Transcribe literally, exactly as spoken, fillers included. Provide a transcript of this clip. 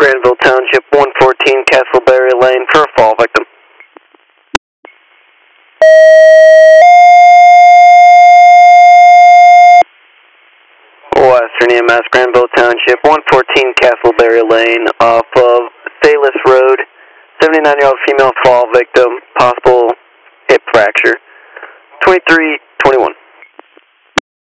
Granville Township, one fourteen Castleberry Lane for a fall victim. Western E M S, Granville Township, one fourteen Castleberry Lane off of Salis Road, seventy-nine-year-old female fall victim, possible hip fracture. twenty-three